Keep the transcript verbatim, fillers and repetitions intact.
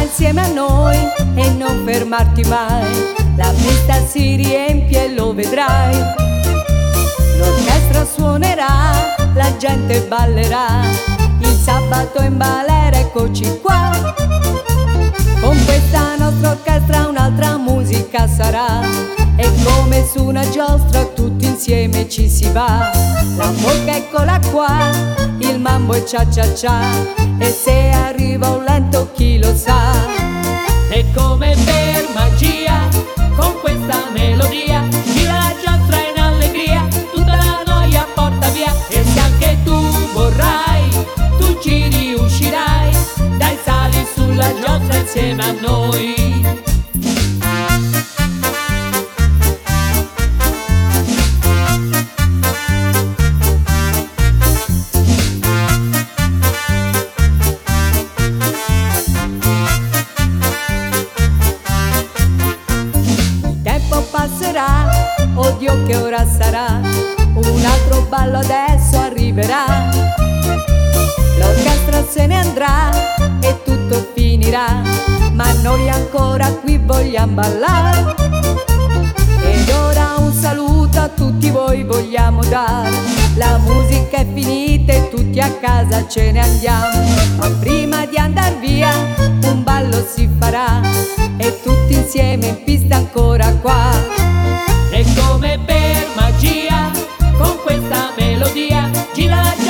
insieme a noi e non fermarti mai. La pista si riempie e lo vedrai. L'orchestra suonerà, la gente ballerà. Il sabato in balera, eccoci qua. Con questa nostra orchestra un'altra musica sarà. E come su una giostra tutti insieme ci si va. La polka eccola qua, il mambo e cia cia cia. E se arriva un lento chi lo sa. E come per magia, con questa melodia, gira la giostra in allegria, tutta la noia porta via. E se anche tu vorrai, tu ci riuscirai. Dai, sali sulla giostra insieme a noi. Passerà, oddio che ora sarà, un altro ballo adesso arriverà. L'orchestra se ne andrà e tutto finirà, ma noi ancora qui vogliamo ballare. Ed ora un saluto a tutti voi vogliamo dare. La musica è finita e tutti a casa ce ne andiamo. Ma prima di andar via un ballo si farà e tutti insieme in pista ancora qua. E come per magia, con questa melodia, gira la